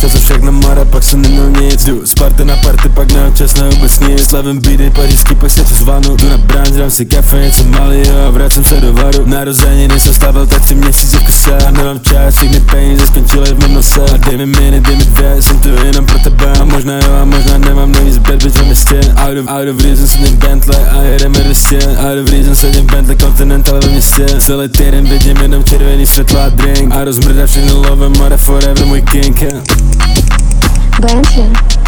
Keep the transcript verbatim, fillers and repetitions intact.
Šel jsem však na more, pak jsem neměl nic. Jdu z party na party, pak neobčas vůbec nic. Slavím bídy, pařížský, pak se čas vanu. Jdu na branč, dám si kafe, něco malýho a vracím se do varu. Narozeniny jsem stavil tak tři měsíce v kuse. A nemám čas, všechny peníze skončily v mém nose. A dej mi miny, dej mi dvě, jsem tu jenom pro tebe. A možná jo, a možná nemám nejvíc bad bitch ve městě. Out of, out of reason sedím Bentley a jedeme dvěstě. Out of reason sedím Bentley Continental ve městě. Celý týden vidím jenom červený světla a drink. A rozmrdá všechny love, more forever můj king, yeah. Bentley.